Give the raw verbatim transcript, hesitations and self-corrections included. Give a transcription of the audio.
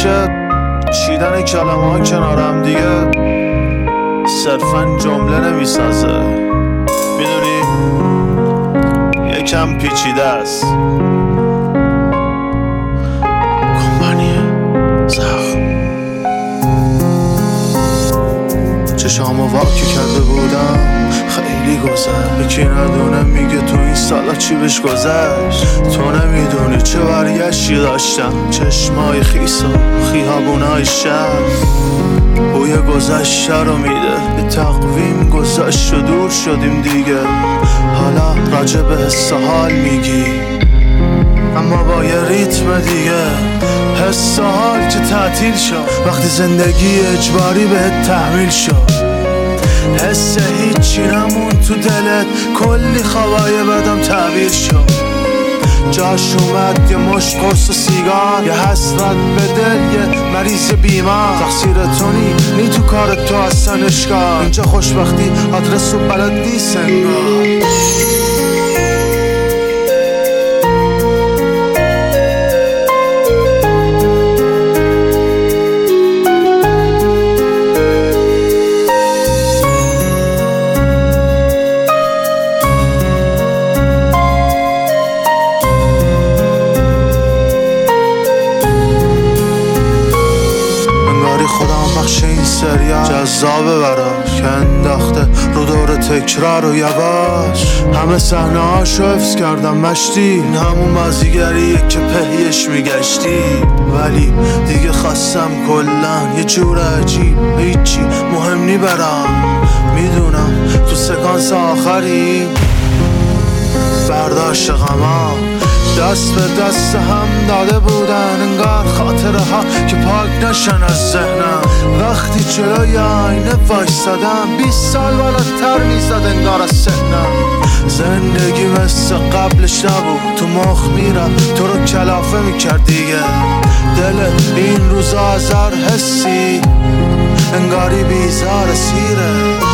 میشه چیدن کلمه ها کنارم دیگه صرفا جمله نمیسازه، میدونی یکم پیچیده است. کمپانی زخم چشامو واکی کرده بودم خیلی گذشت، یکی ندونه میگه تو این سالا چی بهش گذشت. تو نمیدونی چه برگشتی داشتم، چشمای خیس و خیابونای شهر بوی گذشته رو میده. به تقویم گذشت و دور شدیم دیگه، حالا راجع به حس حال میگی اما با یه ریتم دیگه. حس حال که تعطیل شد وقتی زندگی اجباری بهت تحمیل شد. حس هیچی نمون تو دلت، کلی خوابای بدم تعبیر شد. جاش اومد یه مشت قرص و سیگار، یه حسرت به دل، یه مریض بیمار. تقصیر تو نی نی تو کارت تو اصلا اشکال، اینجا خوشبختی آدرس و بلد نیست انگار. خودم بخش این سریال جذابه براش که انداخته رو دور تکرار و یواش. همه صحنه هاشو حفظ کردم مشتی، این همون بازیگریه که پهیش میگشتی. ولی دیگه خواستم کلن یه جور عجیب، هیچی مهم نی برام. میدونم تو سکانس آخری برداشت غما دست به دست هم داده بودن، انگار خاطره ها که پاک نشن از ذهنم. وقتی جلوی آینه وایسادم بیست سال بالاتر میزد انگار از سنم. زندگی مثل قبلش نبود، تو مخ میرم تو رو کلافه میکرد دیگه. دل این روزا از هر حسی انگاری بیزار سیره.